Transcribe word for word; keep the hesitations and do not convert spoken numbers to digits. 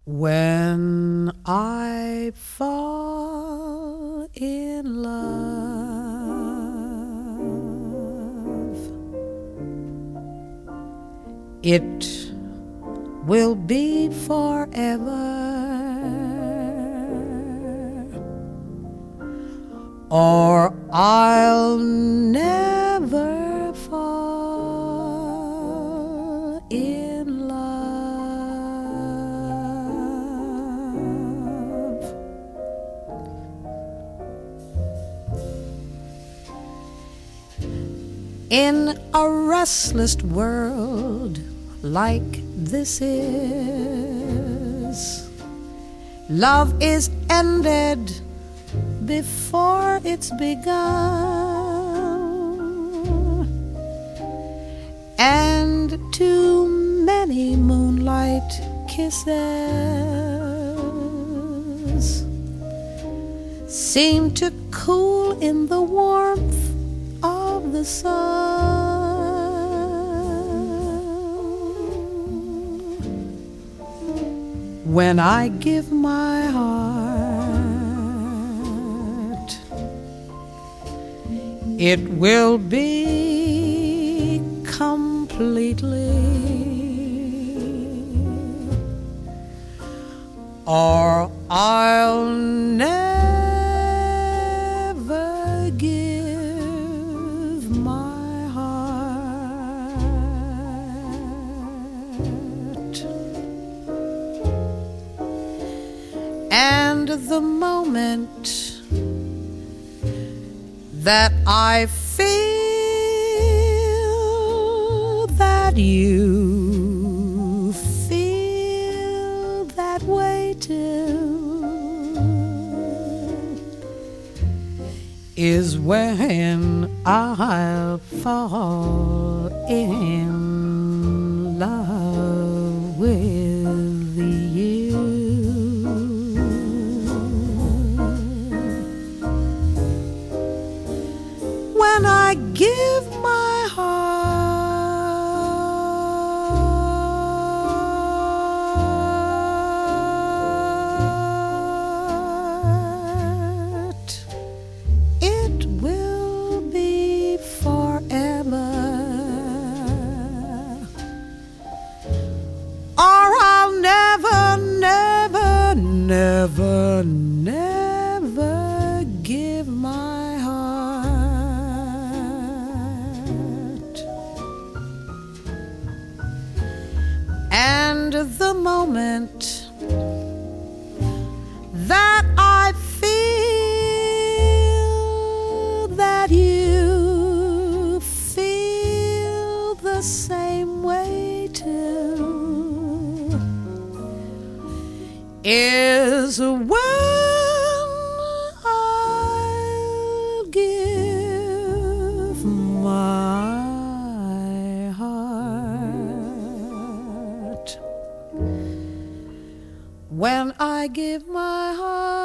When I fall in love, it will be forever, or I'll never fall in love. In a restless world like this is, love is ended before it's begun, and too many moonlight kisses seem to cool in the warmth of the sun. When I give my heart, it will be completely, or I'll never give my heart. And the moment that I feel that you feel that way too is when I'll fall in love with you. When I give my heart, it will be forever, or I'll never, never, never, never give my heart. And the moment that I feel that you feel the same way too is when I'll give my heart. When I give my heart